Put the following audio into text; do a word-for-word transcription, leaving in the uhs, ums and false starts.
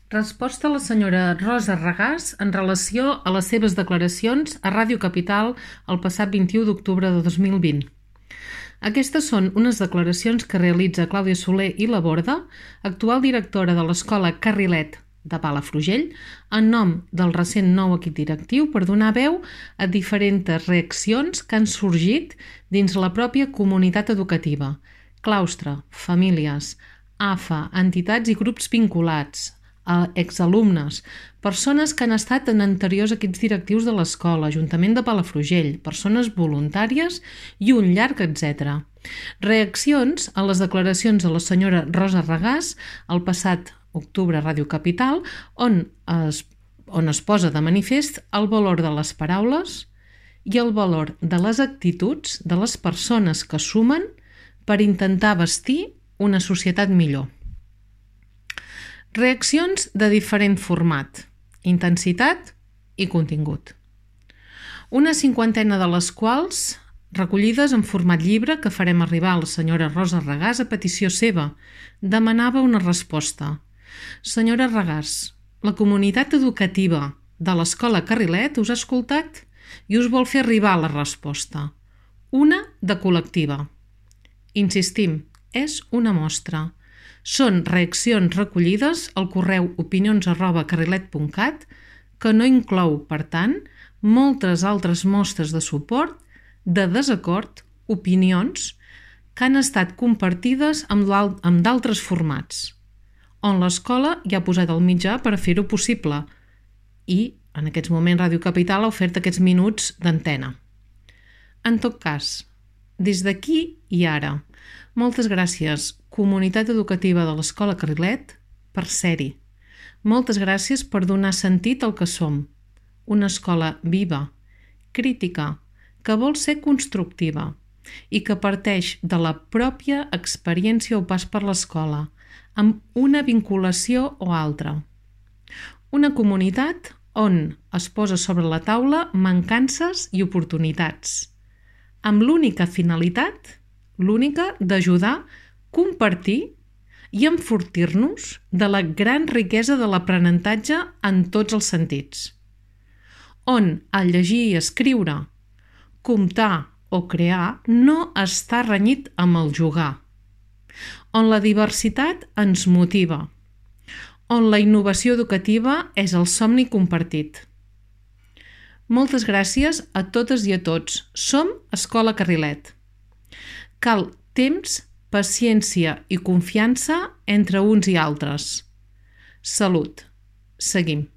Resposta a la senyora Rosa Regàs en relació a les seves declaracions a Ràdio Capital el passat vint-i-u d'octubre de dos mil vint. Aquestes són unes declaracions que realitza Clàudia Soler i Laborda, actual directora de l'Escola Carrilet de Palafrugell, en nom del recent nou equip directiu per donar veu a diferents reaccions que han sorgit dins la pròpia comunitat educativa, claustre, famílies, A F A, entitats i grups vinculats, a exalumnes, persones que han estat en anteriors equips directius de l'escola, Ajuntament de Palafrugell, persones voluntàries i un llarg etcètera. Reaccions a les declaracions de la senyora Rosa Regàs el passat octubre a Ràdio Capital, on es, on es posa de manifest el valor de les paraules i el valor de les actituds de les persones que sumen per intentar bastir una societat millor. Reaccions de diferent format, intensitat i contingut. Una cinquantena de les quals recollides en format llibre que farem arribar a la senyora Rosa Regàs a petició seva, demanava una resposta. Senyora Regàs, la comunitat educativa de l'Escola Carrilet us ha escoltat i us vol fer arribar la resposta. Una de col·lectiva. Insistim, és una mostra. Són reaccions recollides al correu opinions arroba carrilet punt cat que no inclou, per tant, moltes altres mostres de suport, de desacord, opinions que han estat compartides amb d'altres formats, on l'escola ja ha posat el mitjà per fer-ho possible i, en aquests moments, Ràdio Capital ha ofert aquests minuts d'antena. En tot cas, des d'aquí i ara, moltes gràcies, comunitat educativa de l'Escola Carrilet, per ser-hi. Moltes gràcies per donar sentit al que som. Una escola viva, crítica, que vol ser constructiva i que parteix de la pròpia experiència o pas per l'escola, amb una vinculació o altra. Una comunitat on es posa sobre la taula mancances i oportunitats, amb l'única finalitat, l'única d'ajudar, compartir i enfortir-nos de la gran riquesa de l'aprenentatge en tots els sentits, on el llegir i escriure, comptar o crear no està renyit amb el jugar, on la diversitat ens motiva, on la innovació educativa és el somni compartit. Moltes gràcies a totes i a tots. Som Escola Carrilet. Cal temps, paciència i confiança entre uns i altres. Salut. Seguim.